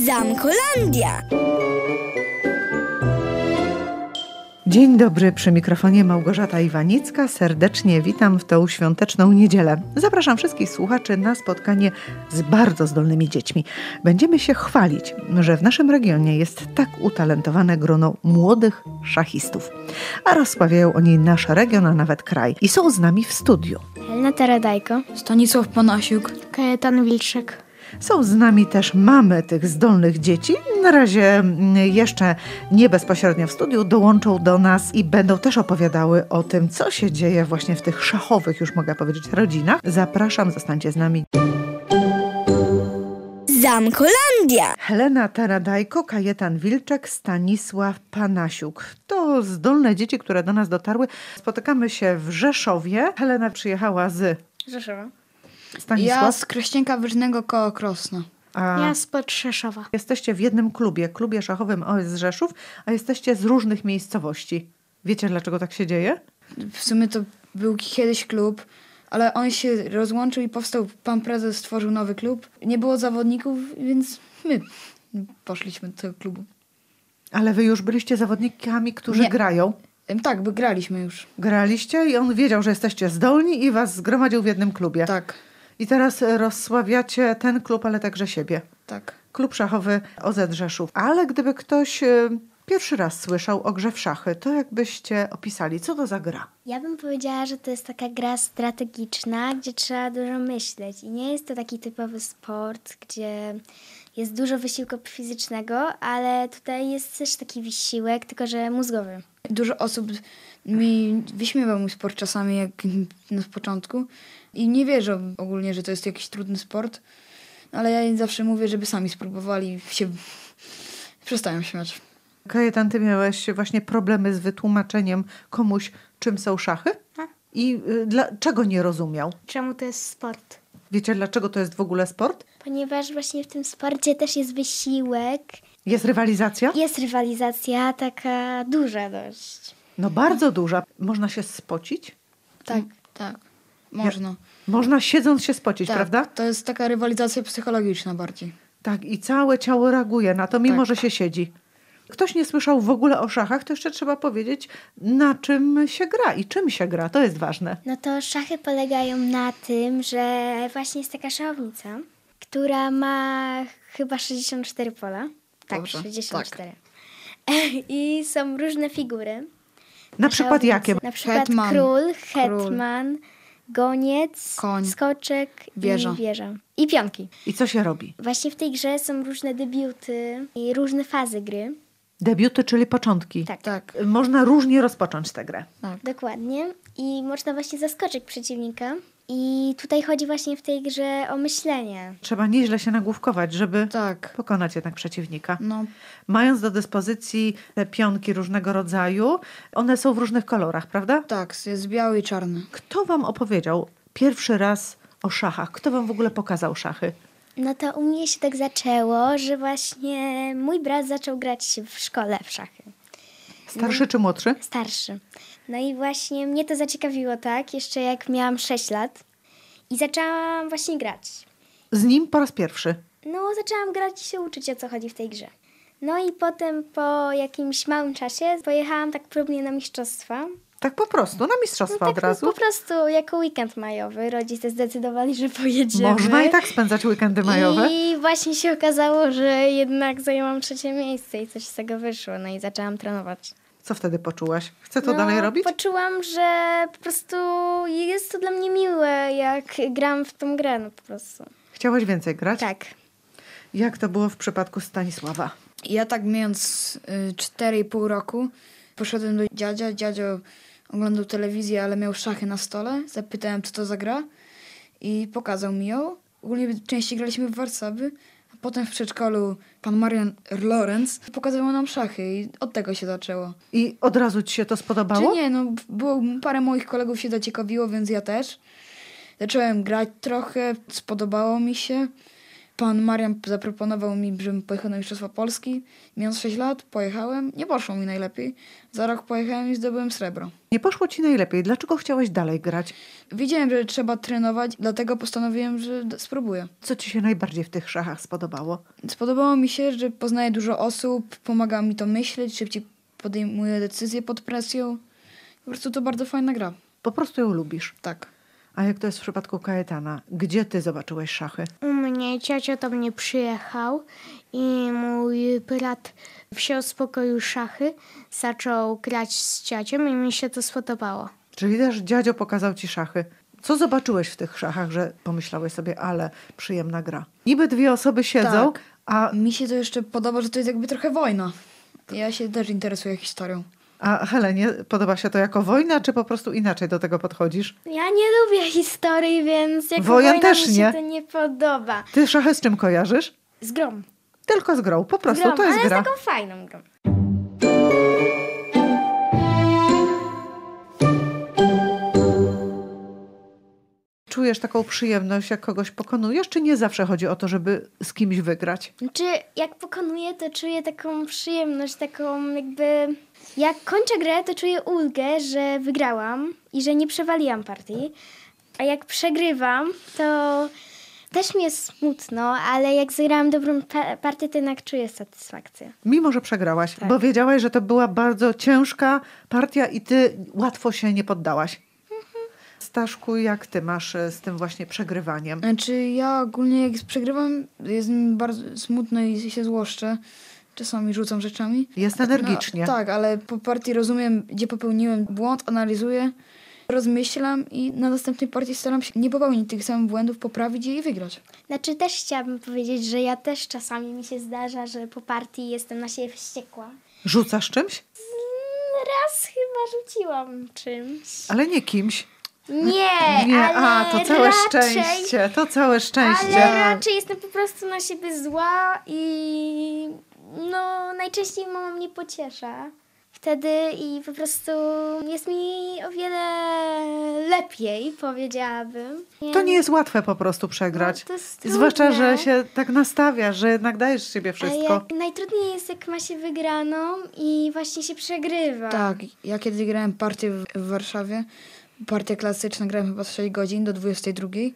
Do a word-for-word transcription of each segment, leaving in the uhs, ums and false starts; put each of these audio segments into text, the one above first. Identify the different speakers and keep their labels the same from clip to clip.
Speaker 1: Zamkolandia.
Speaker 2: Dzień dobry, przy mikrofonie Małgorzata Iwanicka. Serdecznie witam w tą świąteczną niedzielę. Zapraszam wszystkich słuchaczy na spotkanie z bardzo zdolnymi dziećmi. Będziemy się chwalić, że w naszym regionie jest tak utalentowane grono młodych szachistów. A rozsławiają oni nasz region, a nawet kraj. I są z nami w studiu.
Speaker 3: Helena Taradajko,
Speaker 4: Stanisław Panasiuk,
Speaker 3: Kajetan Wilczek.
Speaker 2: Są z nami też mamy tych zdolnych dzieci. Na razie jeszcze nie bezpośrednio w studiu, dołączą do nas i będą też opowiadały o tym, co się dzieje właśnie w tych szachowych, już mogę powiedzieć, rodzinach. Zapraszam, zostańcie z nami.
Speaker 1: Zamkolandia.
Speaker 2: Helena Taradajko, Kajetan Wilczek, Stanisław Panasiuk. To zdolne dzieci, które do nas dotarły. Spotykamy się w Rzeszowie. Helena przyjechała z
Speaker 3: Rzeszowa.
Speaker 2: Stanisław.
Speaker 4: Ja z Krościenka Wyżnego koło Krosna.
Speaker 2: A
Speaker 3: Ja spod Rzeszowa.
Speaker 2: jesteście w jednym klubie, klubie szachowym O S Rzeszów, a jesteście z różnych miejscowości. Wiecie, dlaczego tak się dzieje?
Speaker 4: W sumie to był kiedyś klub, ale on się rozłączył i powstał, pan prezes stworzył nowy klub. Nie było zawodników, więc my poszliśmy do tego klubu.
Speaker 2: Ale wy już byliście zawodnikami, którzy
Speaker 4: Nie.
Speaker 2: grają.
Speaker 4: Ym, Tak, by graliśmy już.
Speaker 2: Graliście i on wiedział, że jesteście zdolni i was zgromadził w jednym klubie.
Speaker 4: Tak,
Speaker 2: I teraz rozsławiacie ten klub, ale także siebie.
Speaker 4: tak.
Speaker 2: Klub szachowy O Z Rzeszów. Ale gdyby ktoś e, pierwszy raz słyszał o grze w szachy, to jakbyście opisali, co to za gra?
Speaker 3: Ja bym powiedziała, że to jest taka gra strategiczna, gdzie trzeba dużo myśleć. I nie jest to taki typowy sport, gdzie jest dużo wysiłku fizycznego, ale tutaj jest też taki wysiłek, tylko że mózgowy.
Speaker 4: Dużo osób mi wyśmiewa mój sport czasami, jak na początku. I nie wierzą ogólnie, że to jest jakiś trudny sport. Ale ja im zawsze mówię, żeby sami spróbowali i się przestają śmiać.
Speaker 2: Kajetan, ty miałeś właśnie problemy z wytłumaczeniem komuś, czym są szachy? I y, dlaczego nie rozumiał?
Speaker 3: Czemu to jest sport?
Speaker 2: Wiecie, dlaczego to jest w ogóle sport?
Speaker 3: Ponieważ właśnie w tym sporcie też jest wysiłek,
Speaker 2: Jest rywalizacja?
Speaker 3: jest rywalizacja taka duża dość.
Speaker 2: No bardzo duża. Można się spocić?
Speaker 4: Tak, tak. Można.
Speaker 2: Można siedząc się spocić,
Speaker 4: Tak,
Speaker 2: prawda?
Speaker 4: to jest taka rywalizacja psychologiczna bardziej.
Speaker 2: Tak, i całe ciało reaguje na to, mimo
Speaker 4: Tak.
Speaker 2: że się siedzi. Ktoś nie słyszał w ogóle o szachach, to jeszcze trzeba powiedzieć, na czym się gra i czym się gra. To jest ważne.
Speaker 3: No to szachy polegają na tym, że właśnie jest taka szachownica, która ma chyba sześćdziesiąt cztery pola. Tak,
Speaker 4: Dobrze,
Speaker 3: sześćdziesiąt cztery. I są różne figury.
Speaker 2: Na przykład jakie?
Speaker 3: Na przykład
Speaker 4: Hetman.
Speaker 3: król, hetman, goniec,
Speaker 4: Koń.
Speaker 3: skoczek
Speaker 4: Wieża.
Speaker 3: i wieża. I pionki.
Speaker 2: I co się robi?
Speaker 3: Właśnie w tej grze są różne debiuty i różne fazy gry.
Speaker 2: Debiuty, czyli początki.
Speaker 3: Tak.
Speaker 4: Tak,
Speaker 2: Można różnie rozpocząć tę grę.
Speaker 4: tak.
Speaker 3: Dokładnie. I można właśnie zaskoczyć przeciwnika. I tutaj chodzi właśnie w tej grze o myślenie.
Speaker 2: Trzeba nieźle się nagłówkować, żeby
Speaker 4: Tak.
Speaker 2: pokonać jednak przeciwnika.
Speaker 4: No,
Speaker 2: Mając do dyspozycji te pionki różnego rodzaju, one są w różnych kolorach, prawda?
Speaker 4: tak, jest biały i czarny.
Speaker 2: Kto wam opowiedział pierwszy raz o szachach? Kto wam w ogóle pokazał szachy?
Speaker 3: No to u mnie się tak zaczęło, że właśnie mój brat zaczął grać w szkole w szachy.
Speaker 2: Starszy czy młodszy?
Speaker 3: Starszy. No i właśnie mnie to zaciekawiło, tak, jeszcze jak miałam sześć lat. I zaczęłam właśnie grać.
Speaker 2: Z nim po raz pierwszy.
Speaker 3: No, zaczęłam grać i się uczyć, o co chodzi w tej grze. No i potem po jakimś małym czasie pojechałam tak próbnie na mistrzostwa.
Speaker 2: Tak po prostu, na
Speaker 3: No
Speaker 2: mistrzostwa
Speaker 3: tak
Speaker 2: od razu.
Speaker 3: po prostu jako weekend majowy. Rodzice zdecydowali, że pojedziemy.
Speaker 2: Można i tak spędzać weekendy majowe.
Speaker 3: I właśnie się okazało, że jednak zajęłam trzecie miejsce i coś z tego wyszło. No i zaczęłam trenować.
Speaker 2: Co wtedy poczułaś? Chcę to
Speaker 3: no,
Speaker 2: dalej robić?
Speaker 3: Poczułam, że po prostu jest to dla mnie miłe, jak gram w tą grę, no po prostu.
Speaker 2: Chciałaś więcej grać?
Speaker 3: Tak.
Speaker 2: Jak to było w przypadku Stanisława?
Speaker 4: Ja tak mając y, cztery i pół roku poszedłem do dziadzia. Dziadzio oglądał telewizję, ale miał szachy na stole. Zapytałem, co to za gra i pokazał mi ją. Ogólnie częściej graliśmy w Warszawy. A potem w przedszkolu pan Marian Lorenz pokazywał nam szachy i od tego się zaczęło.
Speaker 2: I od razu ci się to spodobało?
Speaker 4: Czy nie, no było, parę moich kolegów się zaciekawiło, więc ja też. Zacząłem grać trochę, spodobało mi się. pan Marian zaproponował mi, żebym pojechał na Mistrzostwa Polski. Mając sześć lat, pojechałem. Nie poszło mi najlepiej. Za rok pojechałem i zdobyłem srebro.
Speaker 2: Nie poszło ci najlepiej. Dlaczego chciałeś dalej grać?
Speaker 4: Wiedziałem, że trzeba trenować, dlatego postanowiłem, że d- spróbuję.
Speaker 2: Co ci się najbardziej w tych szachach spodobało?
Speaker 4: Spodobało mi się, że poznaję dużo osób, pomaga mi to myśleć, szybciej podejmuję decyzje pod presją. Po prostu to bardzo fajna gra.
Speaker 2: Po prostu ją lubisz.
Speaker 4: Tak.
Speaker 2: A jak to jest w przypadku Kajetana? Gdzie ty zobaczyłeś szachy?
Speaker 1: U mnie ciocia do mnie przyjechał i mój brat wziął z pokoju szachy, zaczął grać z ciocią i mi się to spodobało.
Speaker 2: Czyli też dziadzio pokazał ci szachy. Co zobaczyłeś w tych szachach, że pomyślałeś sobie, ale przyjemna gra? Niby dwie osoby siedzą,
Speaker 4: Tak.
Speaker 2: a,
Speaker 4: Mi się to jeszcze podoba, że to jest jakby trochę wojna. Ja się też interesuję historią.
Speaker 2: a Helenie podoba się to jako wojna, czy po prostu inaczej do tego podchodzisz?
Speaker 3: Ja nie lubię historii, więc jako
Speaker 2: Wojan
Speaker 3: wojna
Speaker 2: też
Speaker 3: mi się
Speaker 2: nie.
Speaker 3: to nie podoba.
Speaker 2: Ty szachy z czym kojarzysz?
Speaker 3: Z grą.
Speaker 2: Tylko z grą, po
Speaker 3: Z
Speaker 2: prostu
Speaker 3: grą,
Speaker 2: to jest
Speaker 3: ale
Speaker 2: gra.
Speaker 3: z taką fajną grą.
Speaker 2: Czujesz taką przyjemność, jak kogoś pokonujesz, czy nie zawsze chodzi o to, żeby z kimś wygrać?
Speaker 3: Znaczy, jak pokonuję, to czuję taką przyjemność, taką jakby... Jak kończę grę, to czuję ulgę, że wygrałam i że nie przewaliłam partii. A jak przegrywam, to też mi jest smutno, ale jak zagrałam dobrą pa- partię, to jednak czuję satysfakcję.
Speaker 2: Mimo, że przegrałaś,
Speaker 3: Tak.
Speaker 2: bo wiedziałaś, że to była bardzo ciężka partia i ty łatwo się nie poddałaś. Staszku, jak ty masz e, z tym właśnie przegrywaniem?
Speaker 4: Znaczy ja ogólnie jak przegrywam, jest mi bardzo smutno i się złoszczę. Czasami rzucam rzeczami.
Speaker 2: Jest energicznie.
Speaker 4: No, tak, ale po partii rozumiem, gdzie popełniłem błąd, analizuję, rozmyślam i na następnej partii staram się nie popełnić tych samych błędów, poprawić je i wygrać.
Speaker 3: Znaczy też chciałabym powiedzieć, że ja też czasami mi się zdarza, że po partii jestem na siebie wściekła.
Speaker 2: Rzucasz czymś?
Speaker 3: Raz chyba rzuciłam czymś.
Speaker 2: Ale nie kimś.
Speaker 3: Nie,
Speaker 2: Nie,
Speaker 3: ale
Speaker 2: a to całe
Speaker 3: raczej,
Speaker 2: szczęście, to całe szczęście.
Speaker 3: Ale raczej jestem po prostu na siebie zła i no najczęściej mama mnie pociesza wtedy i po prostu jest mi o wiele lepiej, powiedziałabym.
Speaker 2: To nie jest łatwe po prostu przegrać.
Speaker 3: No, to jest
Speaker 2: Zwłaszcza,
Speaker 3: trudne.
Speaker 2: że się tak nastawiasz, że jednak dajesz z siebie
Speaker 3: A
Speaker 2: wszystko.
Speaker 3: jak, najtrudniej jest, jak ma się wygraną i właśnie się przegrywa.
Speaker 4: Tak, ja kiedy grałem partię w, w Warszawie, partię klasyczną grałem chyba sześć godzin do dwudziestej drugiej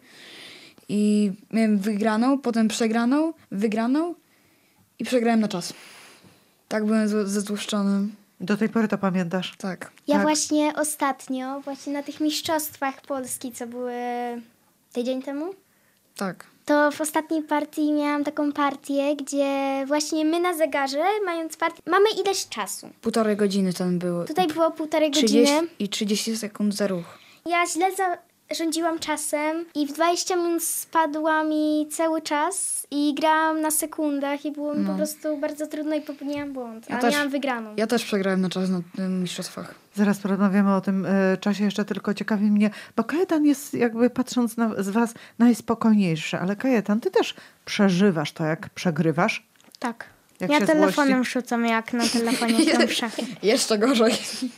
Speaker 4: i miałem wygraną, potem przegraną, wygraną i przegrałem na czas. Tak byłem zło- zezłoszczony.
Speaker 2: Do tej pory to pamiętasz.
Speaker 4: Tak.
Speaker 3: Ja
Speaker 2: Tak.
Speaker 3: właśnie ostatnio, właśnie na tych mistrzostwach Polski, co były tydzień temu,
Speaker 4: Tak.
Speaker 3: to w ostatniej partii miałam taką partię, gdzie właśnie my na zegarze, mając partię, mamy ileś czasu.
Speaker 4: Półtorej godziny ten był.
Speaker 3: Tutaj było półtorej
Speaker 4: trzydzieści
Speaker 3: godziny.
Speaker 4: i trzydzieści sekund za ruch.
Speaker 3: Ja źle zarządziłam czasem i w dwadzieścia minut spadła mi cały czas i grałam na sekundach i było mi po prostu bardzo trudno i popełniłam błąd,
Speaker 4: Ja
Speaker 3: a
Speaker 4: też.
Speaker 3: miałam wygraną.
Speaker 4: Ja też przegrałem na czas na tym mistrzostwach.
Speaker 2: Zaraz porozmawiamy o tym e, czasie, jeszcze tylko ciekawi mnie, bo Kajetan jest jakby patrząc na, z was najspokojniejszy, ale Kajetan, ty też przeżywasz to, jak przegrywasz.
Speaker 1: Tak.
Speaker 2: Jak
Speaker 1: ja
Speaker 2: się
Speaker 1: telefonem
Speaker 2: złości.
Speaker 1: rzucam, jak na telefonie gram w szachy.
Speaker 4: Jeszcze gorzej.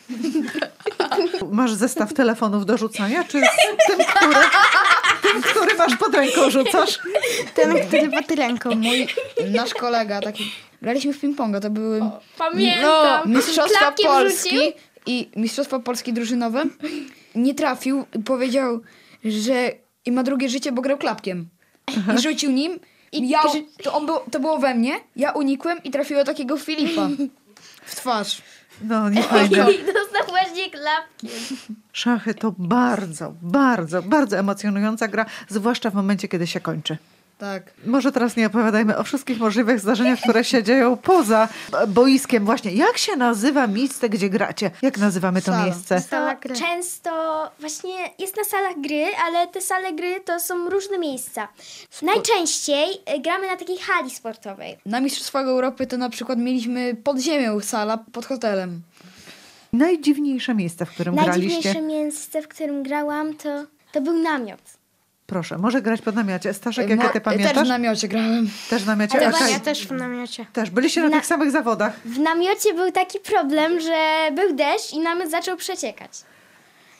Speaker 2: Masz zestaw telefonów do rzucania, czy z tym, który, tym, który masz pod ręką rzucasz?
Speaker 1: Ten, który pod ręką.
Speaker 4: Mój, nasz kolega taki... Graliśmy w ping-ponga, to były
Speaker 3: Pamiętam.
Speaker 4: Mistrzostwa
Speaker 3: Klapkiem
Speaker 4: Polski
Speaker 3: rzucił?
Speaker 4: i Mistrzostwa Polski drużynowe. Nie trafił, powiedział, że i ma drugie życie, bo grał klapkiem. I rzucił nim. I ja, to, on był, to było we mnie, ja unikłem i trafiło takiego Filipa w twarz.
Speaker 2: No, nie fajne.
Speaker 3: I dostał właśnie klapki.
Speaker 2: Szachy to bardzo, bardzo, bardzo emocjonująca gra, zwłaszcza w momencie, kiedy się kończy.
Speaker 4: Tak.
Speaker 2: Może teraz nie opowiadajmy o wszystkich możliwych zdarzeniach, które się dzieją poza boiskiem. Właśnie, jak się nazywa miejsce, gdzie gracie? Jak nazywamy to
Speaker 4: Sala.
Speaker 2: miejsce?
Speaker 1: Sala
Speaker 3: To
Speaker 1: gry.
Speaker 3: często właśnie jest na salach gry, ale te sale gry to są różne miejsca. Najczęściej y, gramy na takiej hali sportowej.
Speaker 4: Na Mistrzostwach Europy to na przykład mieliśmy pod ziemią sala pod hotelem.
Speaker 2: Najdziwniejsze miejsce, w którym
Speaker 3: Najdziwniejsze
Speaker 2: graliście?
Speaker 3: miejsce, w którym grałam, to, to był namiot.
Speaker 2: Proszę, może grać pod namiocie. Staszek,
Speaker 4: Ma-
Speaker 2: jakie ty pamiętasz?
Speaker 4: Też w namiocie grałem.
Speaker 2: Też w namiocie?
Speaker 3: Ale
Speaker 2: A
Speaker 3: właśnie
Speaker 2: Kaj-
Speaker 1: Ja też w namiocie.
Speaker 2: Też. Byliście na,
Speaker 3: Na-
Speaker 2: tych samych zawodach.
Speaker 3: W namiocie był taki problem, że był deszcz i namiot zaczął przeciekać.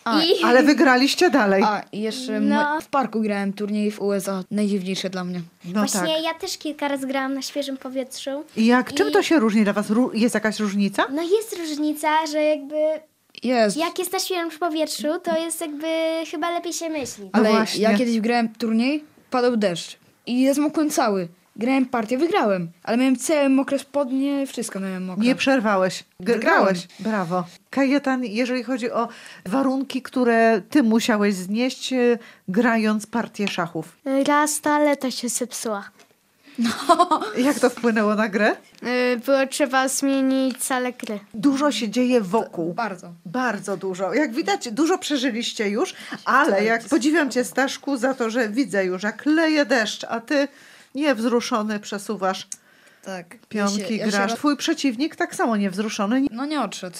Speaker 4: A,
Speaker 3: I
Speaker 2: Ale wygraliście dalej.
Speaker 4: A, i jeszcze
Speaker 3: No.
Speaker 4: m- w parku grałem turniej w U S A. Najdziwniejsze dla mnie.
Speaker 2: No
Speaker 3: właśnie
Speaker 2: tak.
Speaker 3: ja też kilka razy grałam na świeżym powietrzu.
Speaker 2: I jak, czym
Speaker 3: i-
Speaker 2: to się różni dla was? Ró- Jest jakaś różnica?
Speaker 3: No jest różnica, że jakby
Speaker 4: Jest.
Speaker 3: jak jest na świeżym powietrzu, to jest jakby chyba lepiej się myśli.
Speaker 2: No
Speaker 4: Ale
Speaker 2: właśnie.
Speaker 4: ja kiedyś grałem turniej, padał deszcz. I ja zmokłem cały. Grałem partię, wygrałem. Ale miałem całe mokre spodnie, wszystko miałem mokre.
Speaker 2: Nie przerwałeś. G-
Speaker 4: Wygrałem.
Speaker 2: Grałeś. Brawo. Kajetan, jeżeli chodzi o warunki, które ty musiałeś znieść, e, grając partię szachów.
Speaker 1: Raz toaleta się zepsuła.
Speaker 2: Jak to wpłynęło na grę?
Speaker 1: Y, Było trzeba zmienić salę gry.
Speaker 2: Dużo się dzieje wokół.
Speaker 4: Bardzo.
Speaker 2: Bardzo dużo. Jak widać, dużo przeżyliście już, ale jak podziwiam cię, Staszku, za to, że widzę już, jak leje deszcz, a ty niewzruszony przesuwasz
Speaker 4: Tak.
Speaker 2: pionki,
Speaker 4: Ja się, ja
Speaker 2: grasz.
Speaker 4: Się...
Speaker 2: Twój przeciwnik tak samo niewzruszony,
Speaker 4: No nie odszedł.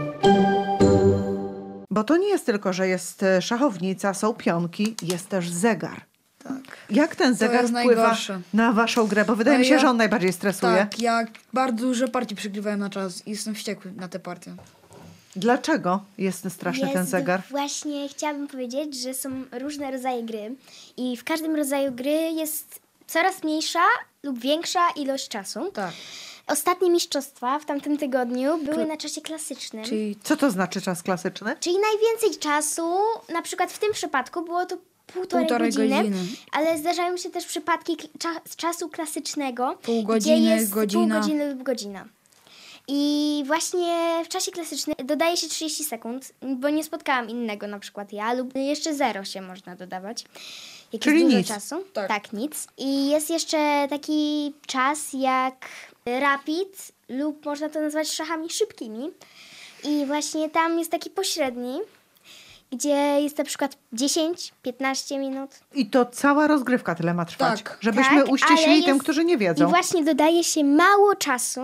Speaker 2: bo to nie jest tylko, że jest e, szachownica, są pionki, jest też zegar.
Speaker 4: Tak.
Speaker 2: Jak ten zegar
Speaker 4: jest
Speaker 2: wpływa
Speaker 4: najgorsze.
Speaker 2: na waszą grę? Bo wydaje
Speaker 4: No
Speaker 2: mi się,
Speaker 4: ja-
Speaker 2: że on najbardziej stresuje.
Speaker 4: Tak, ja bardzo dużo partii przegrywałem na czas i jestem wściekły na te partie.
Speaker 2: Dlaczego jest straszny ten
Speaker 3: Jest
Speaker 2: zegar?
Speaker 3: Właśnie chciałabym powiedzieć, że są różne rodzaje gry i w każdym rodzaju gry jest coraz mniejsza lub większa ilość czasu.
Speaker 4: Tak.
Speaker 3: Ostatnie mistrzostwa w tamtym tygodniu były na czasie klasycznym. Czyli...
Speaker 4: Czyli
Speaker 2: Co to znaczy czas klasyczny?
Speaker 3: najwięcej czasu, na przykład w tym przypadku było to półtorej,
Speaker 4: Półtorej
Speaker 3: godziny,
Speaker 4: godziny.
Speaker 3: ale zdarzają się też przypadki kl- cza- z czasu klasycznego,
Speaker 4: Pół
Speaker 3: gdzie
Speaker 4: godziny,
Speaker 3: jest
Speaker 4: godzina.
Speaker 3: pół godziny lub godzina. I właśnie w czasie klasycznym dodaje się trzydzieści sekund, bo nie spotkałam innego na przykład ja, lub jeszcze zero się można dodawać. Jak
Speaker 2: Czyli
Speaker 3: jest dużo
Speaker 2: nic.
Speaker 3: czasu.
Speaker 4: Tak.
Speaker 3: tak, nic. I jest jeszcze taki czas jak rapid lub można to nazwać szachami szybkimi. I właśnie tam jest taki pośredni, gdzie jest na przykład dziesięć piętnaście minut.
Speaker 2: I to cała rozgrywka tyle ma trwać.
Speaker 4: Tak.
Speaker 2: Żebyśmy
Speaker 3: Tak,
Speaker 2: uściślili
Speaker 3: ale
Speaker 2: tym,
Speaker 3: jest-
Speaker 2: którzy nie
Speaker 3: I
Speaker 2: wiedzą.
Speaker 3: właśnie dodaje się mało czasu,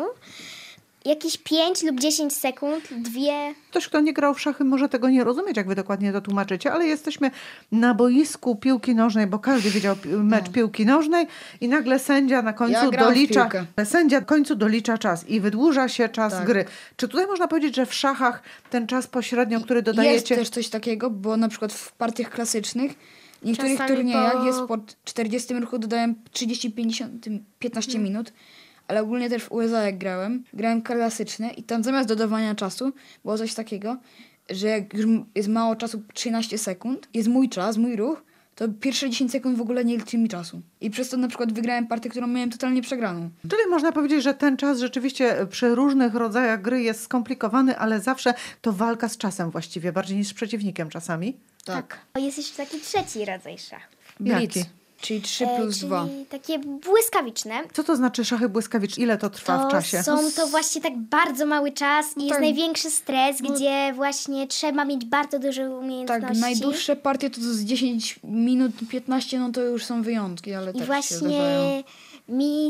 Speaker 3: jakieś pięć lub dziesięć sekund, dwie.
Speaker 2: Ktoś, kto nie grał w szachy, może tego nie rozumieć, jak wy dokładnie to tłumaczycie, ale jesteśmy na boisku piłki nożnej, bo każdy widział pi- mecz piłki nożnej i nagle sędzia na końcu
Speaker 4: Ja grałam w
Speaker 2: dolicza,
Speaker 4: piłkę.
Speaker 2: sędzia w końcu dolicza czas i wydłuża się czas
Speaker 4: Tak.
Speaker 2: gry. Czy tutaj można powiedzieć, że w szachach ten czas pośrednio, który
Speaker 4: jest
Speaker 2: dodajecie...
Speaker 4: też coś takiego, bo na przykład w partiach klasycznych w niektórych
Speaker 1: Czasami
Speaker 4: turniejach
Speaker 1: po-
Speaker 4: jest po czterdziestym ruchu dodałem trzydzieści pięćdziesiąt piętnaście minut, ale ogólnie też w U S A jak grałem, grałem klasyczne i tam zamiast dodawania czasu było coś takiego, że jak już m- jest mało czasu, trzynaście sekund, jest mój czas, mój ruch, to pierwsze dziesięć sekund w ogóle nie liczy mi czasu. I przez to na przykład wygrałem partię, którą miałem totalnie przegraną.
Speaker 2: Czyli można powiedzieć, że ten czas rzeczywiście przy różnych rodzajach gry jest skomplikowany, ale zawsze to walka z czasem właściwie, bardziej niż z przeciwnikiem czasami.
Speaker 4: Tak.
Speaker 3: Jest jeszcze taki trzeci rodzaj szachów.
Speaker 2: Jaki?
Speaker 4: Blitz, czyli trzy
Speaker 3: E,
Speaker 4: plus
Speaker 3: czyli
Speaker 4: dwa.
Speaker 3: takie błyskawiczne.
Speaker 2: Co to znaczy szachy błyskawiczne? Ile to trwa
Speaker 3: To
Speaker 2: w czasie?
Speaker 3: są to właśnie tak bardzo mały czas i jest
Speaker 4: tak.
Speaker 3: największy stres, gdzie właśnie trzeba mieć bardzo duże umiejętności.
Speaker 4: Tak, najdłuższe partie to z dziesięć minut, piętnaście, no to już są wyjątki, ale
Speaker 3: I
Speaker 4: też się
Speaker 3: właśnie
Speaker 4: zdarzają.
Speaker 3: mi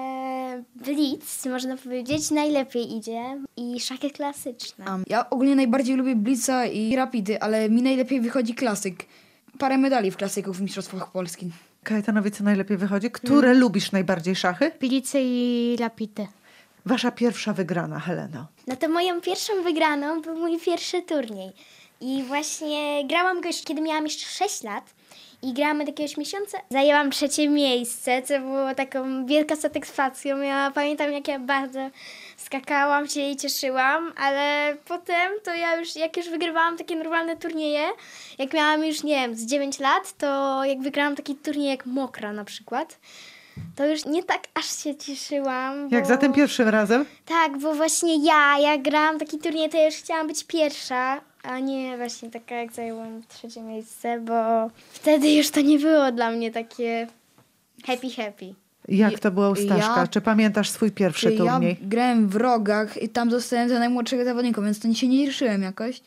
Speaker 3: te blitz, można powiedzieć, najlepiej idzie i szachy klasyczne.
Speaker 4: A ja ogólnie najbardziej lubię blitza i rapidy, ale mi najlepiej wychodzi klasyk. Parę medali w klasyku w Mistrzostwach Polski.
Speaker 2: Kajetanowi co najlepiej wychodzi? Które lubisz najbardziej szachy?
Speaker 1: Plice i rapity.
Speaker 2: Wasza pierwsza wygrana, Heleno.
Speaker 3: No to moją pierwszą wygraną był mój pierwszy turniej. I właśnie grałam go już, kiedy miałam jeszcze sześć lat. I grałam od jakiegoś miesiąca. Zajęłam trzecie miejsce, co było taką wielką satysfakcją. Ja pamiętam, jak ja bardzo skakałam się i cieszyłam, ale potem to ja już, jak już wygrywałam takie normalne turnieje, jak miałam już, nie wiem, z dziewięć lat, to jak wygrałam taki turniej jak Mokra na przykład, to już nie tak aż się cieszyłam.
Speaker 2: Jak
Speaker 3: bo...
Speaker 2: za tym pierwszym razem?
Speaker 3: Tak, bo właśnie ja, jak grałam taki turniej, to ja już chciałam być pierwsza, a nie właśnie taka jak zajęłam trzecie miejsce, bo wtedy już to nie było dla mnie takie happy happy.
Speaker 2: Jak to było u Staszka?
Speaker 4: Ja-
Speaker 2: Czy pamiętasz swój pierwszy
Speaker 4: Czyli ja
Speaker 2: turniej?
Speaker 4: grałem w rogach i tam zostałem za najmłodszego zawodnika, więc to się nie cieszyłem jakoś.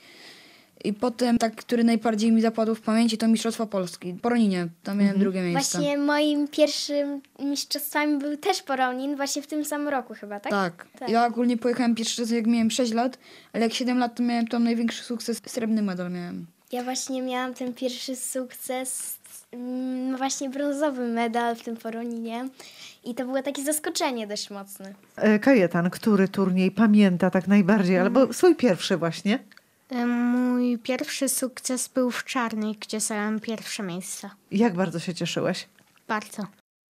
Speaker 4: I potem, tak, który najbardziej mi zapadł w pamięci, to Mistrzostwa Polski. Poroninie, tam miałem drugie miejsce.
Speaker 3: Właśnie moim pierwszym mistrzostwami był też Poronin, właśnie w tym samym roku chyba, tak?
Speaker 4: Tak.
Speaker 3: Tak.
Speaker 4: Ja ogólnie pojechałem pierwszy raz, jak miałem sześć lat, ale jak siedem lat, to miałem tam największy sukces, srebrny medal miałem.
Speaker 3: Ja właśnie miałam ten pierwszy sukces, mm, właśnie brązowy medal w tym Poroninie i to było takie zaskoczenie dość mocne.
Speaker 2: E, Kajetan, który turniej pamięta tak najbardziej, albo swój pierwszy właśnie?
Speaker 1: Y, Mój pierwszy sukces był w Czarnej, gdzie zająłem pierwsze miejsce.
Speaker 2: Jak bardzo się cieszyłeś?
Speaker 1: Bardzo.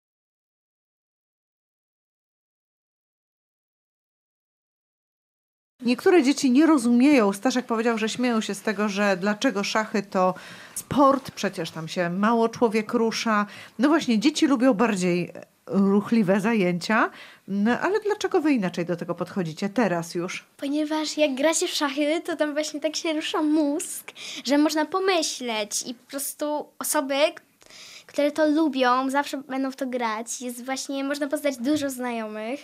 Speaker 2: Niektóre dzieci nie rozumieją. Staszek powiedział, że śmieją się z tego, że dlaczego szachy to sport, przecież tam się mało człowiek rusza. No właśnie, dzieci lubią bardziej ruchliwe zajęcia, no ale dlaczego wy inaczej do tego podchodzicie teraz już?
Speaker 3: Ponieważ jak gra się w szachy, to tam właśnie tak się rusza mózg, że można pomyśleć i po prostu osoby, które to lubią, zawsze będą w to grać. Jest właśnie, można poznać dużo znajomych.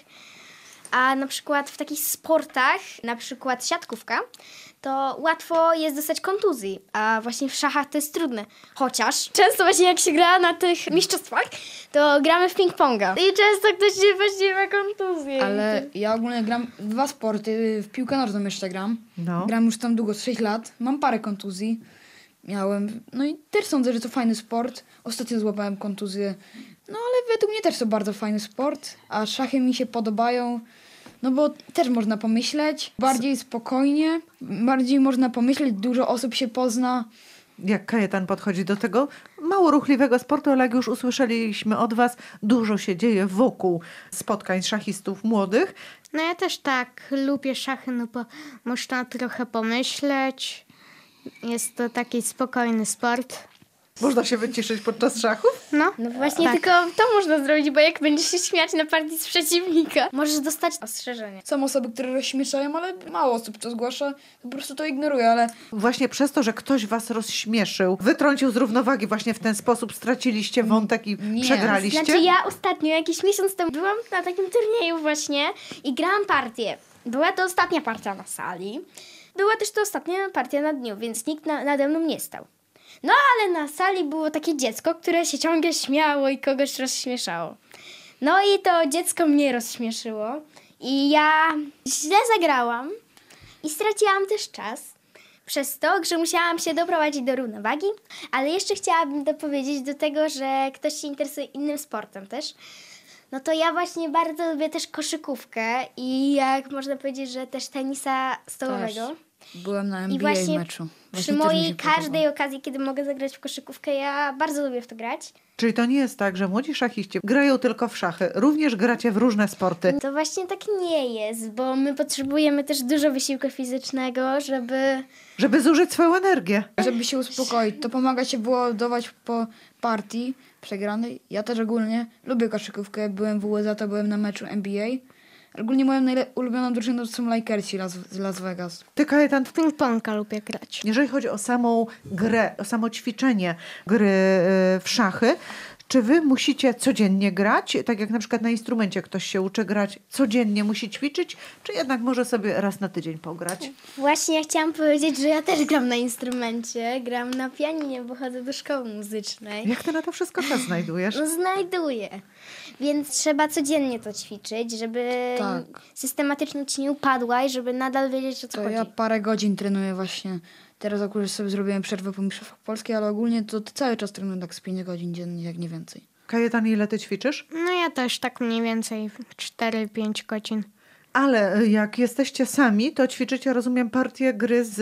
Speaker 3: A na przykład w takich sportach, na przykład siatkówka, to łatwo jest dostać kontuzji, a właśnie w szachach to jest trudne. Chociaż często właśnie jak się gra na tych mistrzostwach, to gramy w ping-ponga. I często ktoś się właśnie ma kontuzję.
Speaker 4: Ale ja ogólnie gram w dwa sporty, w piłkę nożną jeszcze gram.
Speaker 2: No.
Speaker 4: Gram już tam długo, sześć lat. Mam parę kontuzji. Miałem, no i też sądzę, że to fajny sport. Ostatnio złapałem kontuzję. No ale według mnie też to bardzo fajny sport, a szachy mi się podobają. No bo też można pomyśleć, bardziej spokojnie, bardziej można pomyśleć, dużo osób się pozna.
Speaker 2: Jak Kajetan podchodzi do tego mało ruchliwego sportu, ale jak już usłyszeliśmy od was, dużo się dzieje wokół spotkań szachistów młodych.
Speaker 1: No ja też tak lubię szachy, no bo można trochę pomyśleć. Jest to taki spokojny sport.
Speaker 2: Można się wyciszyć podczas szachów?
Speaker 1: No,
Speaker 3: No właśnie
Speaker 1: tak.
Speaker 3: tylko to można zrobić, bo jak będziesz się śmiać na partii z przeciwnika, możesz dostać ostrzeżenie.
Speaker 4: Są osoby, które rozśmieszają, ale mało osób to zgłasza, po prostu to ignoruje, ale
Speaker 2: Właśnie przez to, że ktoś was rozśmieszył, wytrącił z równowagi właśnie w ten sposób, straciliście wątek i
Speaker 4: Nie.
Speaker 2: przegraliście?
Speaker 3: Znaczy ja ostatnio, jakiś miesiąc temu, byłam na takim turnieju właśnie i grałam partię. Była to ostatnia partia na sali. Była też to ostatnia partia na dniu, więc nikt na, nade mną nie stał. No ale na sali było takie dziecko, które się ciągle śmiało i kogoś rozśmieszało. No i to dziecko mnie rozśmieszyło i ja źle zagrałam i straciłam też czas. Przez to, że musiałam się doprowadzić do równowagi, ale jeszcze chciałabym dopowiedzieć do tego, że ktoś się interesuje innym sportem też. No to ja właśnie bardzo lubię też koszykówkę i jak można powiedzieć, że też tenisa stołowego.
Speaker 4: byłem na N B A
Speaker 3: I właśnie
Speaker 4: meczu.
Speaker 3: przy
Speaker 4: Właśnie też mi
Speaker 3: mojej
Speaker 4: się podoba.
Speaker 3: każdej okazji, kiedy mogę zagrać w koszykówkę, ja bardzo lubię w to grać.
Speaker 2: Czyli to nie jest tak, że młodzi szachiści grają tylko w szachy, również gracie w różne sporty.
Speaker 3: To właśnie tak nie jest, bo my potrzebujemy też dużo wysiłku fizycznego, żeby...
Speaker 2: Żeby zużyć swoją energię.
Speaker 4: Żeby się uspokoić, to pomaga się wyładować po partii przegranej. Ja też ogólnie lubię koszykówkę, byłem w U S A, to byłem na meczu N B A. Ogólnie moją najle- ulubioną drużyną to są Lakersi Las- z Las Vegas.
Speaker 2: Ty, Kajetan,
Speaker 1: w ping-ponga lubię grać.
Speaker 2: jeżeli chodzi o samą grę, o samo ćwiczenie gry y, w szachy, czy wy musicie codziennie grać? Tak jak na przykład na instrumencie ktoś się uczy grać, codziennie musi ćwiczyć, czy jednak może sobie raz na tydzień pograć?
Speaker 3: Właśnie ja chciałam powiedzieć, że ja też gram na instrumencie, gram na pianinie, bo chodzę do szkoły muzycznej.
Speaker 2: Jak ty na to wszystko czas znajdujesz?
Speaker 3: No znajduję. Więc trzeba codziennie to ćwiczyć, żeby
Speaker 4: Tak.
Speaker 3: systematycznie ci nie upadła i żeby nadal wiedzieć, o co
Speaker 4: To
Speaker 3: chodzi.
Speaker 4: ja parę godzin trenuję właśnie. Teraz akurat sobie zrobiłem przerwę po mistrzostwach Polski, ale ogólnie to, to cały czas trenuję tak z pięć godzin dziennie, jak nie więcej.
Speaker 2: Kajetan, ile ty ćwiczysz?
Speaker 1: No ja też tak mniej więcej cztery pięć godzin.
Speaker 2: Ale jak jesteście sami, to ćwiczycie, rozumiem, partię gry z,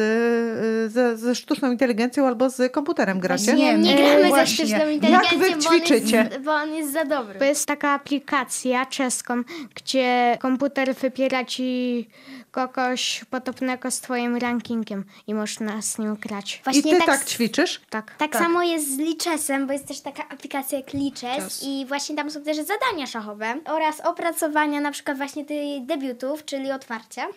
Speaker 2: ze, ze sztuczną inteligencją albo z komputerem gracie?
Speaker 3: Nie, nie
Speaker 1: E,
Speaker 3: gramy ze
Speaker 2: właśnie.
Speaker 3: sztuczną
Speaker 2: Jak
Speaker 3: inteligencją,
Speaker 2: wy
Speaker 3: bo on,
Speaker 2: ćwiczycie?
Speaker 3: jest, bo on jest za dobry.
Speaker 1: To jest taka aplikacja czeską, gdzie komputer wybiera ci kogoś podobnego z twoim rankingiem i można z nim grać.
Speaker 2: I
Speaker 3: Właśnie
Speaker 2: ty
Speaker 3: tak,
Speaker 2: tak ćwiczysz?
Speaker 1: Tak.
Speaker 3: tak
Speaker 2: tak.
Speaker 3: samo jest z Lichessem, bo jest też taka aplikacja jak Lichess
Speaker 4: Czas.
Speaker 3: i właśnie tam są też zadania szachowe oraz opracowania na przykład właśnie tych debiutów, czyli otwarcia.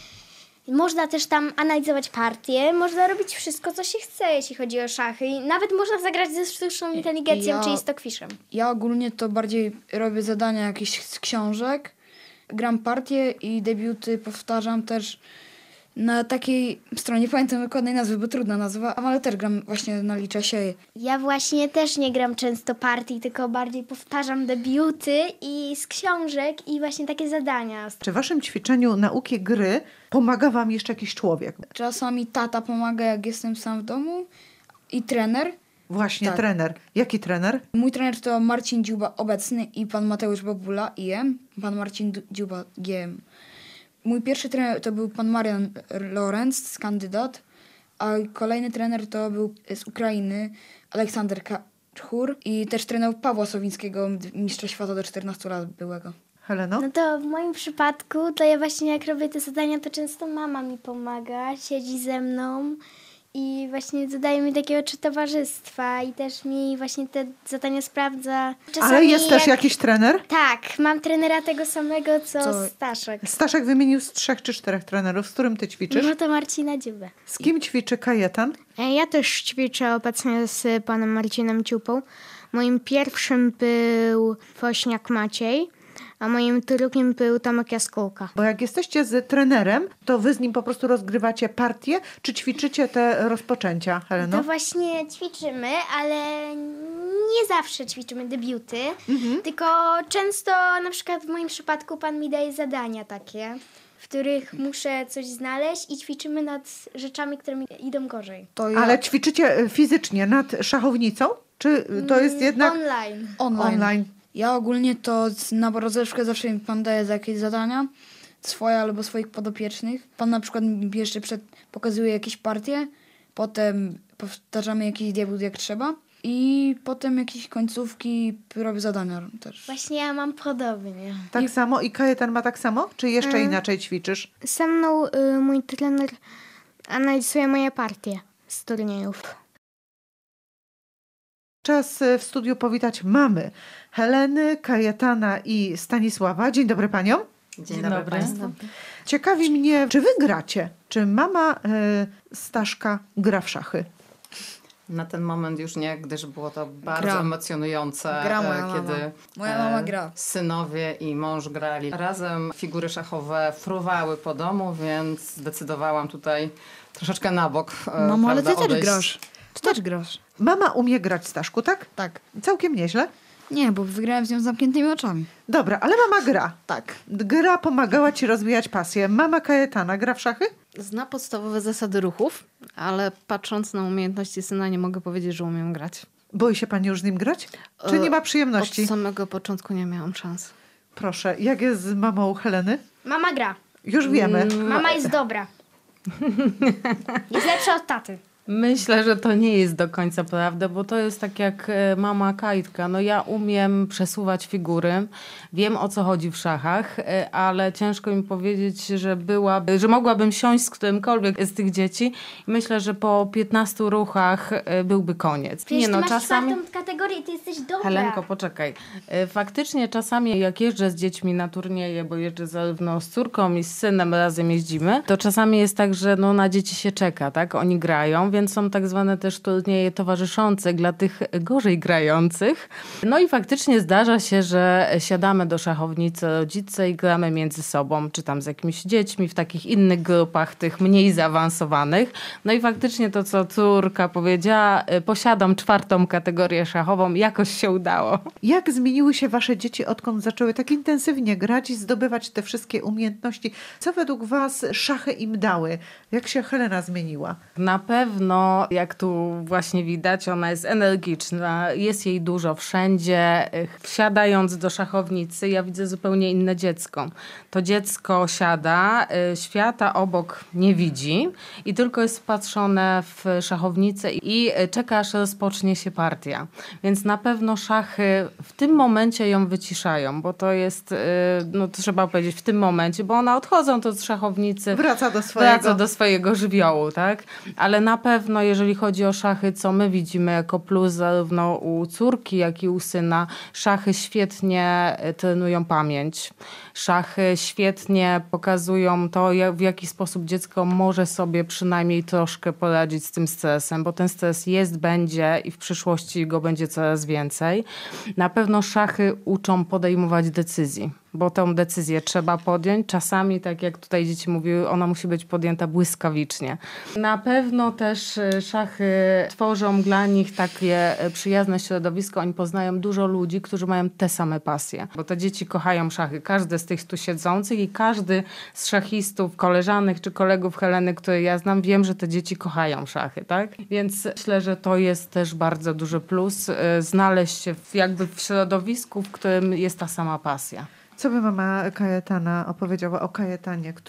Speaker 3: Można też tam analizować partie, można robić wszystko, co się chce, jeśli chodzi o szachy. I nawet można zagrać ze sztuczną inteligencją,
Speaker 4: ja-
Speaker 3: czyli stockfishem.
Speaker 4: Ja ogólnie to bardziej robię zadania jakieś z książek, gram partie i debiuty powtarzam też na takiej stronie, nie pamiętam dokładnej nazwy, bo trudna nazwa, ale też gram właśnie na Lichessie.
Speaker 3: Ja właśnie też nie gram często partii, tylko bardziej powtarzam debiuty i z książek i właśnie takie zadania.
Speaker 2: Czy w waszym ćwiczeniu nauki gry pomaga wam jeszcze jakiś człowiek?
Speaker 4: Czasami tata pomaga, jak jestem sam w domu i trener.
Speaker 2: Właśnie,
Speaker 4: Tak.
Speaker 2: trener. Jaki trener?
Speaker 4: Mój trener to Marcin Dziuba obecny i pan Mateusz Bobula I M, pan Marcin Du- Dziuba G M. Mój pierwszy trener to był pan Marian Lorenz, kandydat. A kolejny trener to był z Ukrainy Aleksander Czchur i też trenował Pawła Sowińskiego, mistrza świata do czternastu lat byłego.
Speaker 2: Heleno?
Speaker 3: No to w moim przypadku, to ja właśnie jak robię te zadania, to często mama mi pomaga, siedzi ze mną i właśnie dodaje mi takiego czy towarzystwa i też mi właśnie te zadania sprawdza. Czasami
Speaker 2: Ale jest też
Speaker 3: jak...
Speaker 2: jakiś trener?
Speaker 3: Tak, mam trenera tego samego, co,
Speaker 4: Co?
Speaker 3: Staszek.
Speaker 2: Staszek wymienił z trzech czy czterech trenerów. Z którym ty ćwiczysz?
Speaker 3: No to Marcina Dziubę.
Speaker 2: Z kim ćwiczy Kajetan?
Speaker 1: E, Ja też ćwiczę obecnie z panem Marcinem Ciupą. Moim pierwszym był Wośniak Maciej, a moim drugim był Tomek Jaskółka.
Speaker 2: Bo jak jesteście z trenerem, to wy z nim po prostu rozgrywacie partie, czy ćwiczycie te rozpoczęcia, Heleno?
Speaker 3: To właśnie ćwiczymy, ale nie zawsze ćwiczymy debiuty, tylko często na przykład w moim przypadku pan mi daje zadania takie, w których muszę coś znaleźć i ćwiczymy nad rzeczami, które mi idą gorzej.
Speaker 4: To ja
Speaker 2: Ale ćwiczycie fizycznie nad szachownicą? Czy to jest jednak
Speaker 3: Online.
Speaker 4: online.
Speaker 2: online?
Speaker 4: Ja ogólnie to na rozrywkę zawsze mi pan daje za jakieś zadania, swoje albo swoich podopiecznych. Pan na przykład mi jeszcze przed, pokazuje jakieś partie, potem powtarzamy jakiś debiut jak trzeba i potem jakieś końcówki robię zadania też.
Speaker 3: Właśnie ja mam podobnie.
Speaker 2: Tak samo i Kajetan ma tak samo? Czy jeszcze inaczej ćwiczysz?
Speaker 1: Ze mną y, mój trener analizuje moje partie z turniejów.
Speaker 2: Czas w studiu powitać mamy Heleny, Kajetana i Stanisława. Dzień dobry paniom.
Speaker 5: Dzień,
Speaker 6: Dzień
Speaker 5: dobry,
Speaker 6: dobry.
Speaker 5: Państwu.
Speaker 2: Ciekawi mnie, czy wy gracie? Czy mama y, Staszka gra w szachy?
Speaker 5: Na ten moment już nie, gdyż było to bardzo
Speaker 4: Gra.
Speaker 5: emocjonujące,
Speaker 4: Gra moja
Speaker 5: e,
Speaker 4: mama.
Speaker 5: kiedy
Speaker 4: Moja
Speaker 5: e,
Speaker 4: mama gra.
Speaker 5: synowie i mąż grali razem. Figury szachowe fruwały po domu, więc zdecydowałam tutaj troszeczkę na bok. e,
Speaker 4: Mamo, ale
Speaker 5: prawda,
Speaker 4: ty też
Speaker 5: odejść.
Speaker 4: grasz. Ty też grasz.
Speaker 2: Mama umie grać, Staszku, tak?
Speaker 4: Tak.
Speaker 2: Całkiem nieźle.
Speaker 4: Nie, bo wygrałem z nią z zamkniętymi oczami.
Speaker 2: Dobra, ale mama gra.
Speaker 4: Tak.
Speaker 2: Gra pomagała ci rozwijać pasję. Mama Kajetana gra w szachy?
Speaker 6: Zna podstawowe zasady ruchów, ale patrząc na umiejętności syna nie mogę powiedzieć, że umiem grać.
Speaker 2: Boi się pani już z nim grać? Czy nie ma przyjemności?
Speaker 6: Od samego początku nie miałam szans.
Speaker 2: Proszę, jak jest z mamą Heleny?
Speaker 3: Mama gra.
Speaker 2: Już wiemy.
Speaker 3: Mama jest dobra. Jest lepsza od taty.
Speaker 7: Myślę, że to nie jest do końca prawda, bo to jest tak jak e, mama Kajtka. No ja umiem przesuwać figury, wiem o co chodzi w szachach, e, ale ciężko mi powiedzieć, że była, że mogłabym siąść z którymkolwiek z tych dzieci i myślę, że po piętnastu ruchach e, byłby koniec.
Speaker 3: Przecież ty
Speaker 7: no,
Speaker 3: masz czwartą kategorię, ty jesteś dobra.
Speaker 7: Helenko, poczekaj. E, Faktycznie czasami jak jeżdżę z dziećmi na turnieje, bo jeżdżę zarówno z córką i z synem, razem jeździmy, to czasami jest tak, że no, na dzieci się czeka, tak? Oni grają, więc są tak zwane też turnieje towarzyszące dla tych gorzej grających. No i faktycznie zdarza się, że siadamy do szachownicy rodzice i gramy między sobą, czy tam z jakimiś dziećmi w takich innych grupach, tych mniej zaawansowanych. No i faktycznie to, co córka powiedziała, posiadam czwartą kategorię szachową, jakoś się udało.
Speaker 2: Jak zmieniły się wasze dzieci, odkąd zaczęły tak intensywnie grać i zdobywać te wszystkie umiejętności? Co według was szachy im dały? Jak się Helena zmieniła?
Speaker 7: Na pewno, jak tu właśnie widać, ona jest energiczna, jest jej dużo wszędzie. Wsiadając do szachownicy, ja widzę zupełnie inne dziecko. To dziecko siada, świata obok nie widzi i tylko jest wpatrzone w szachownicę i czeka, aż rozpocznie się partia. Więc na pewno szachy w tym momencie ją wyciszają, bo to jest, no trzeba powiedzieć, w tym momencie, bo one odchodzą to z szachownicy.
Speaker 2: Wraca do swojego.
Speaker 7: Wraca do swojego żywiołu, tak? Ale na pewno, jeżeli chodzi o szachy, co my widzimy jako plus zarówno u córki, jak i u syna, szachy świetnie trenują pamięć. Szachy świetnie pokazują to, jak, w jaki sposób dziecko może sobie przynajmniej troszkę poradzić z tym stresem, bo ten stres jest, będzie i w przyszłości go będzie coraz więcej. Na pewno szachy uczą podejmować decyzji, bo tę decyzję trzeba podjąć. Czasami, tak jak tutaj dzieci mówiły, ona musi być podjęta błyskawicznie. Na pewno też szachy tworzą dla nich takie przyjazne środowisko. Oni poznają dużo ludzi, którzy mają te same pasje, bo te dzieci kochają szachy. Każdy z tych tu siedzących i każdy z szachistów, koleżanek czy kolegów Heleny, które ja znam, wiem, że te dzieci kochają szachy, tak? Więc myślę, że to jest też bardzo duży plus, znaleźć się w, jakby w środowisku, w którym jest ta sama pasja.
Speaker 2: Co by mama Kajetana opowiedziała o Kajetanie, który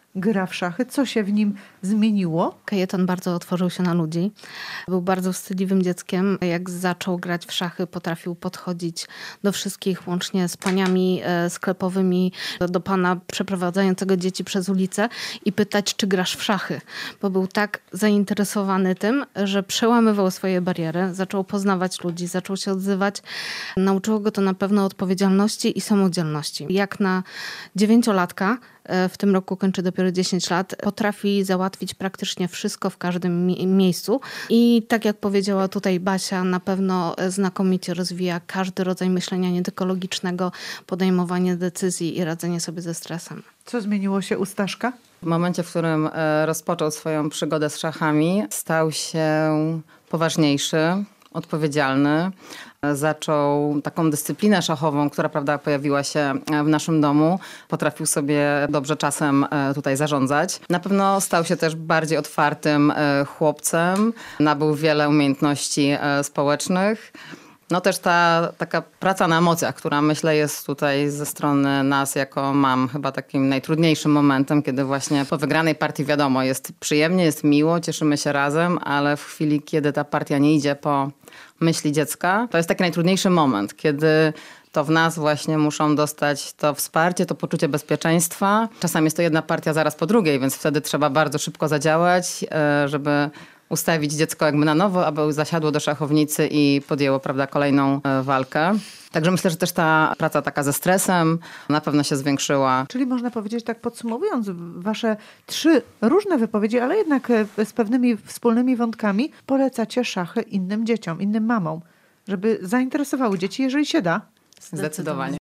Speaker 2: gra w szachy? Co się w nim zmieniło?
Speaker 6: Kajetan bardzo otworzył się na ludzi. Był bardzo wstydliwym dzieckiem. Jak zaczął grać w szachy, potrafił podchodzić do wszystkich, łącznie z paniami sklepowymi, do pana przeprowadzającego dzieci przez ulicę i pytać, czy grasz w szachy. Bo był tak zainteresowany tym, że przełamywał swoje bariery, zaczął poznawać ludzi, zaczął się odzywać. Nauczyło go to na pewno odpowiedzialności i samodzielności. Jak na dziewięciolatka, w tym roku kończy dopiero dziesięć lat, potrafi załatwić praktycznie wszystko w każdym mi- miejscu. I tak jak powiedziała tutaj Basia, na pewno znakomicie rozwija każdy rodzaj myślenia, nie tylko logicznego, podejmowanie decyzji i radzenie sobie ze stresem.
Speaker 2: Co zmieniło się u Staszka?
Speaker 5: W momencie, w którym e, rozpoczął swoją przygodę z szachami, stał się poważniejszy, odpowiedzialny. Zaczął taką dyscyplinę szachową, która prawda pojawiła się w naszym domu. Potrafił sobie dobrze czasem tutaj zarządzać. Na pewno stał się też bardziej otwartym chłopcem. Nabył wiele umiejętności społecznych. No też ta taka praca na emocjach, która myślę jest tutaj ze strony nas jako mam chyba takim najtrudniejszym momentem, kiedy właśnie po wygranej partii wiadomo, jest przyjemnie, jest miło, cieszymy się razem, ale w chwili, kiedy ta partia nie idzie po myśli dziecka, to jest taki najtrudniejszy moment, kiedy to w nas właśnie muszą dostać to wsparcie, to poczucie bezpieczeństwa. Czasami jest to jedna partia zaraz po drugiej, więc wtedy trzeba bardzo szybko zadziałać, żeby ustawić dziecko jakby na nowo, aby zasiadło do szachownicy i podjęło, prawda, kolejną walkę. Także myślę, że też ta praca taka ze stresem na pewno się zwiększyła.
Speaker 2: Czyli można powiedzieć, tak podsumowując, wasze trzy różne wypowiedzi, ale jednak z pewnymi wspólnymi wątkami, polecacie szachy innym dzieciom, innym mamom, żeby zainteresowały dzieci, jeżeli się da.
Speaker 5: Zdecydowanie.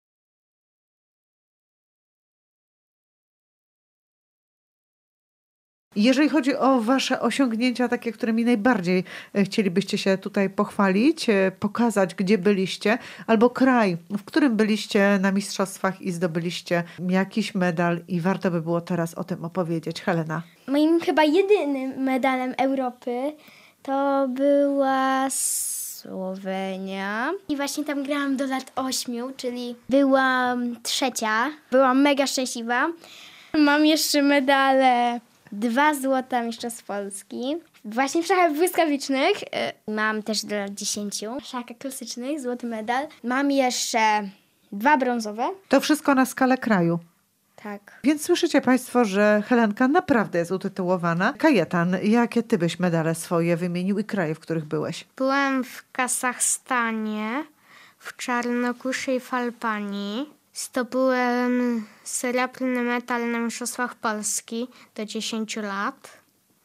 Speaker 2: Jeżeli chodzi o wasze osiągnięcia, takie, którymi najbardziej chcielibyście się tutaj pochwalić, pokazać, gdzie byliście, albo kraj, w którym byliście na mistrzostwach i zdobyliście jakiś medal i warto by było teraz o tym opowiedzieć. Helena.
Speaker 3: Moim chyba jedynym medalem Europy to była Słowenia. I właśnie tam grałam do lat ośmiu, czyli byłam trzecia. Byłam mega szczęśliwa. Mam jeszcze medale. Dwa złota mistrzostw Polski. Właśnie w szachach błyskawicznych. Mam też do lat dziesięciu. W szachach klasycznych złoty medal. Mam jeszcze dwa brązowe.
Speaker 2: To wszystko na skalę kraju.
Speaker 3: Tak.
Speaker 2: Więc słyszycie Państwo, że Helenka naprawdę jest utytułowana. Kajetan, jakie ty byś medale swoje wymienił i kraje, w których byłeś?
Speaker 1: Byłem w Kazachstanie, w Czarnokuszy i w Albanii. Zdobyłem srebrny medal na mistrzostwach Polski do dziesięciu lat.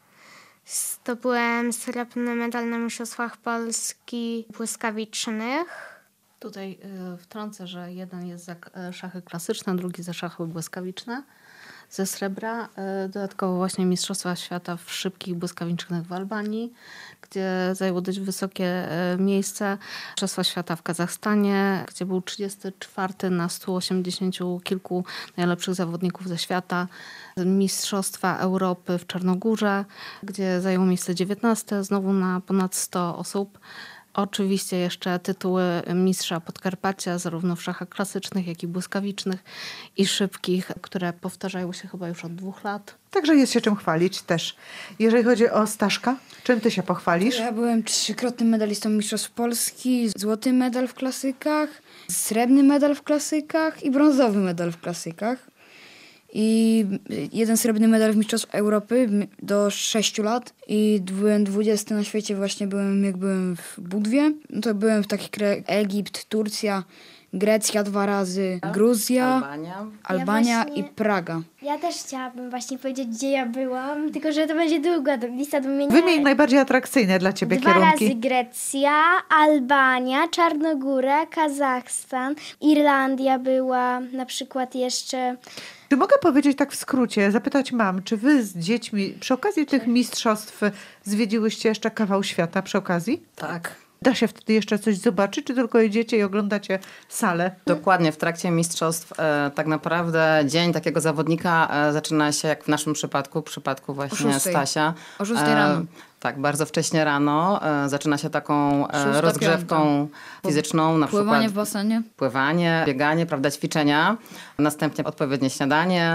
Speaker 1: Zdobyłem srebrny medal na mistrzostwach Polski błyskawicznych.
Speaker 6: Tutaj y, wtrącę, że jeden jest za y, szachy klasyczne, drugi za szachy błyskawiczne ze srebra. Y, dodatkowo właśnie Mistrzostwa Świata w szybkich błyskawicznych w Albanii, gdzie zajęło dość wysokie y, miejsce. Mistrzostwa Świata w Kazachstanie, gdzie był trzydziesty czwarty na stu osiemdziesięciu kilku najlepszych zawodników ze świata. Mistrzostwa Europy w Czarnogórze, gdzie zajęło miejsce dziewiętnaste, znowu na ponad sto osób. Oczywiście jeszcze tytuły mistrza Podkarpacia, zarówno w szachach klasycznych, jak i błyskawicznych i szybkich, które powtarzają się chyba już od dwóch lat.
Speaker 2: Także jest się czym chwalić też. Jeżeli chodzi o Staszka, czym ty się pochwalisz?
Speaker 4: Ja byłem trzykrotnym medalistą mistrzostw Polski, złoty medal w klasykach, srebrny medal w klasykach i brązowy medal w klasykach. I jeden srebrny medal w Mistrzostw Europy do sześciu lat i byłem dwudziesty na świecie, właśnie byłem jak byłem w Budwie. No to byłem w takich krajach Egipt, Turcja, Grecja dwa razy, Gruzja,
Speaker 5: Albania,
Speaker 4: Albania
Speaker 3: Ja właśnie-
Speaker 4: i Praga.
Speaker 3: Ja też chciałabym właśnie powiedzieć, gdzie ja byłam, tylko że to będzie długa lista do wymienienia.
Speaker 2: Wymień najbardziej atrakcyjne dla ciebie
Speaker 3: Dwa
Speaker 2: kierunki.
Speaker 3: razy Grecja, Albania, Czarnogóra, Kazachstan, Irlandia była, na przykład jeszcze...
Speaker 2: Czy mogę powiedzieć tak w skrócie, zapytać mam, czy wy z dziećmi przy okazji tych mistrzostw zwiedziłyście jeszcze kawał świata przy okazji?
Speaker 6: Tak.
Speaker 2: Da się wtedy jeszcze coś zobaczyć, czy tylko jedziecie i oglądacie salę?
Speaker 5: Dokładnie, w trakcie mistrzostw e, tak naprawdę dzień takiego zawodnika e, zaczyna się, jak w naszym przypadku, w przypadku właśnie
Speaker 4: szóstej.
Speaker 5: Stasia.
Speaker 4: O szóstej rano.
Speaker 5: Tak, bardzo wcześnie rano. E, zaczyna się taką e,
Speaker 4: Szósta,
Speaker 5: rozgrzewką fizyczną, na
Speaker 4: Pływanie
Speaker 5: przykład
Speaker 4: w basenie.
Speaker 5: pływanie, bieganie, prawda, ćwiczenia. Następnie odpowiednie śniadanie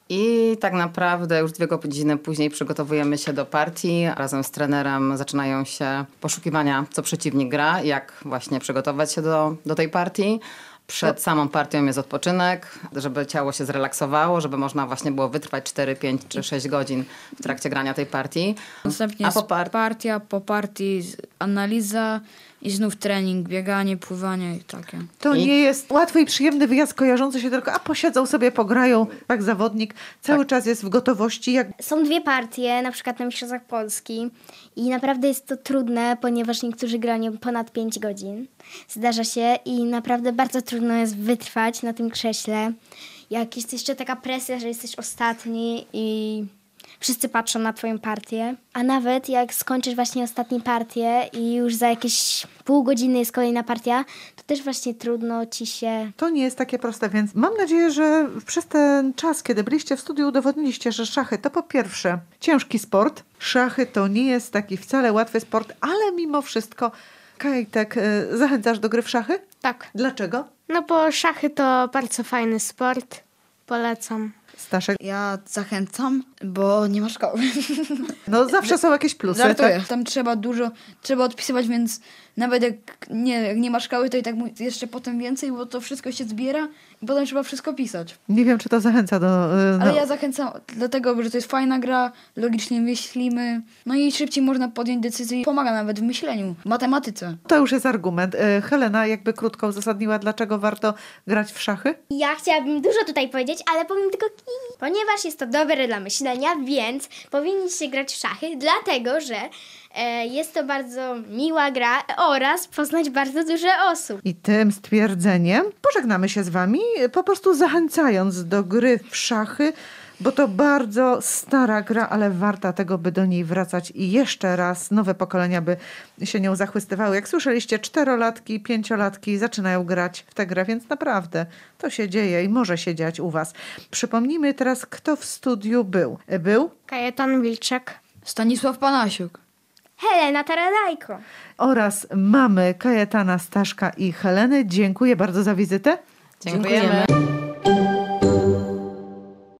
Speaker 5: I tak naprawdę już dwie godziny później przygotowujemy się do partii. Razem z trenerem zaczynają się poszukiwania, co przeciwnik gra, jak właśnie przygotować się do, do tej partii. Przed samą partią jest odpoczynek, żeby ciało się zrelaksowało, żeby można właśnie było wytrwać cztery, pięć czy sześć godzin w trakcie grania tej partii.
Speaker 4: Następnie
Speaker 5: A po
Speaker 4: jest
Speaker 5: par-
Speaker 4: partia, po partii analiza i znów trening, bieganie, pływanie i takie.
Speaker 2: To
Speaker 5: I-
Speaker 2: nie jest łatwy i przyjemny wyjazd kojarzący się tylko, a posiedzą sobie, pograją, jak zawodnik. Cały
Speaker 5: Tak.
Speaker 2: czas jest w gotowości. Jak
Speaker 3: Są dwie partie, na przykład na Mistrzostwach Polski i naprawdę jest to trudne, ponieważ niektórzy grają ponad pięć godzin. Zdarza się i naprawdę bardzo trudno jest wytrwać na tym krześle. Jak jest jeszcze taka presja, że jesteś ostatni i wszyscy patrzą na twoją partię. A nawet jak skończysz właśnie ostatnią partię i już za jakieś pół godziny jest kolejna partia, to też właśnie trudno ci się...
Speaker 2: to nie jest takie proste, więc mam nadzieję, że przez ten czas, kiedy byliście w studiu, udowodniliście, że szachy to po pierwsze ciężki sport. Szachy to nie jest taki wcale łatwy sport, ale mimo wszystko, Kajtek, y, zachęcasz do gry w szachy?
Speaker 1: Tak.
Speaker 2: Dlaczego?
Speaker 1: No bo szachy to bardzo fajny sport. Polecam.
Speaker 2: Staszek,
Speaker 4: Ja zachęcam, bo nie ma szkoły.
Speaker 2: no zawsze są jakieś plusy.
Speaker 4: Żartuję.
Speaker 2: Tak?
Speaker 4: Tam trzeba dużo, trzeba odpisywać, więc nawet jak nie, jak nie ma szkoły, to i tak mu- jeszcze potem więcej, bo to wszystko się zbiera i potem trzeba wszystko pisać.
Speaker 2: Nie wiem, czy to zachęca do... y,
Speaker 4: Ale
Speaker 2: no.
Speaker 4: ja zachęcam dlatego, że to jest fajna gra, logicznie myślimy, no i szybciej można podjąć decyzję i pomaga nawet w myśleniu, w matematyce.
Speaker 2: To już jest argument. Y, Helena jakby krótko uzasadniła, dlaczego warto grać w szachy?
Speaker 3: Ja chciałabym dużo tutaj powiedzieć, ale powiem tylko ki. Ponieważ jest to dobre dla myślenia, więc powinniście grać w szachy, dlatego że e, jest to bardzo miła gra oraz poznać bardzo dużo osób.
Speaker 2: I tym stwierdzeniem pożegnamy się z wami, po prostu zachęcając do gry w szachy, bo to bardzo stara gra, ale warta tego, by do niej wracać i jeszcze raz nowe pokolenia by się nią zachwystywały. Jak słyszeliście, czterolatki, pięciolatki zaczynają grać w tę grę, więc naprawdę to się dzieje i może się dziać u was. Przypomnijmy teraz, kto w studiu był. Był
Speaker 1: Kajetan Wilczek.
Speaker 4: Stanisław Panasiuk.
Speaker 3: Helena Taradajko.
Speaker 2: oraz mamy Kajetana, Staszka i Heleny. Dziękuję bardzo za wizytę.
Speaker 5: Dziękujemy.